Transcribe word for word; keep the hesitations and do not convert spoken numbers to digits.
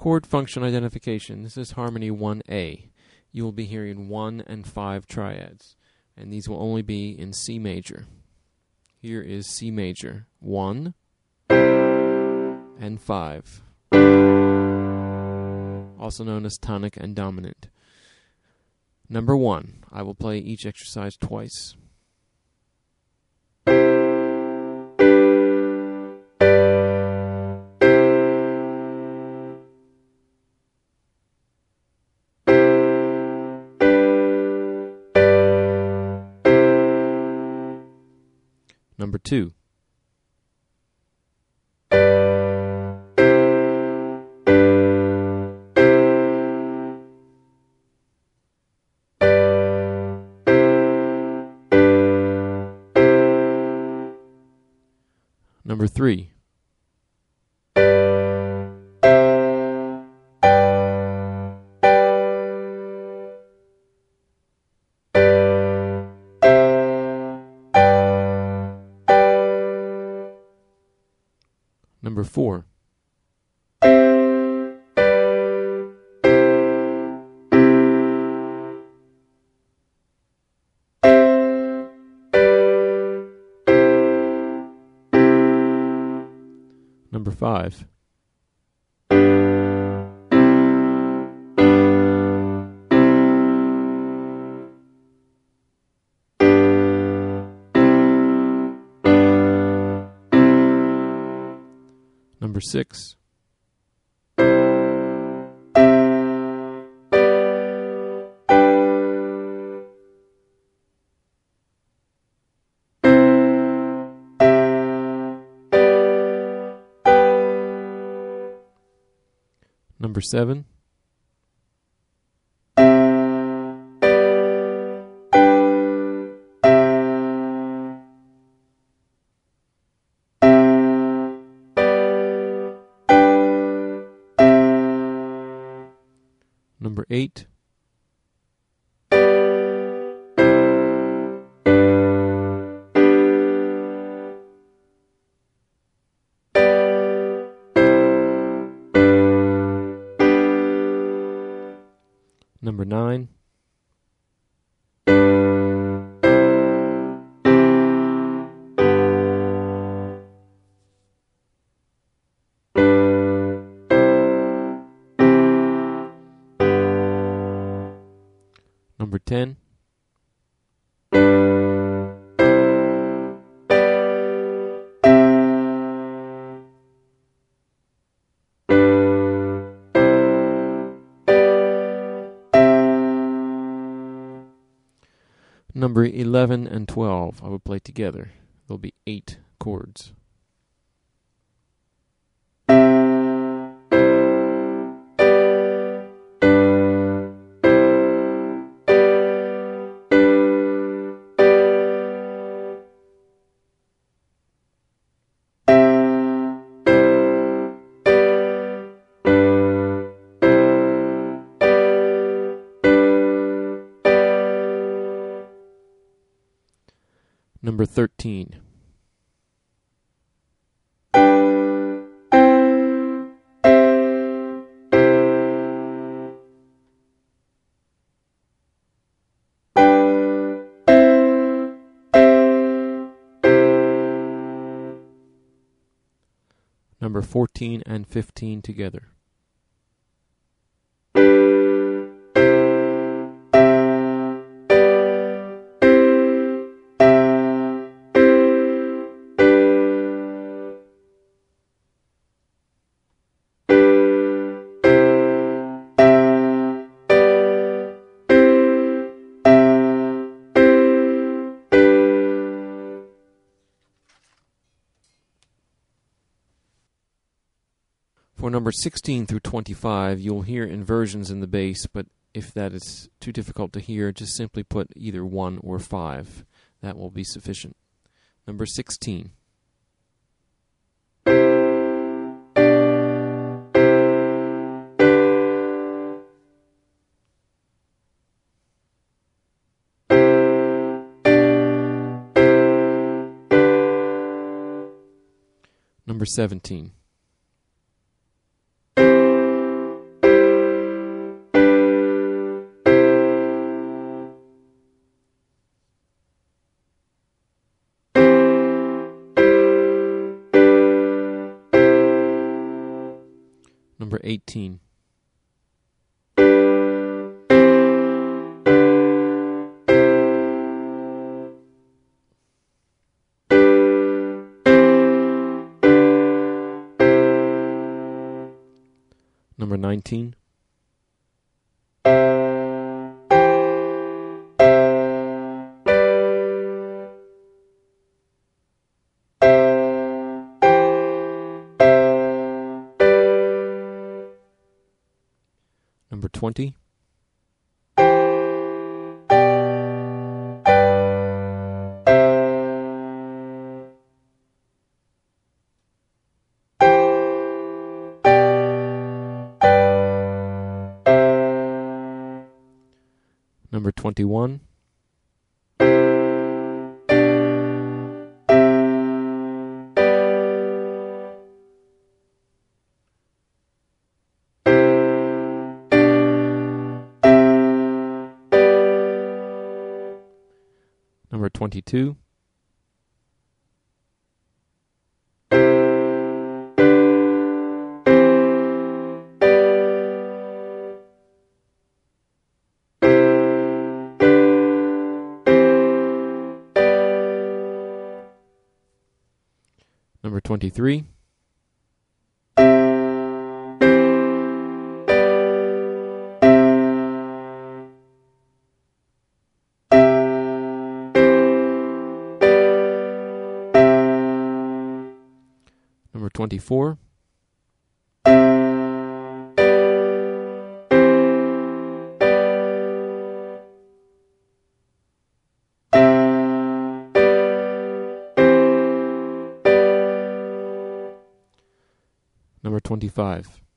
Chord function identification. This is harmony one A. You will be hearing one and five triads, and these will only be in C major. Here is C major, one and five, also known as tonic and dominant. Number one, I will play each exercise twice. Number two. Number three. Number four. Number five. Number six. Number seven. Number eight. Number nine. Number ten. Number eleven and twelve I will play together. There'll be eight chords. Number thirteen. Number fourteen and fifteen together. For number sixteen through twenty-five, you'll hear inversions in the bass, but if that is too difficult to hear, just simply put either one or five. That will be sufficient. Number sixteen. Number seventeen. Number eighteen. Number nineteen. Number twenty. Number twenty-one. Number twenty-two. Number twenty-three. Number twenty-four. Number twenty-five.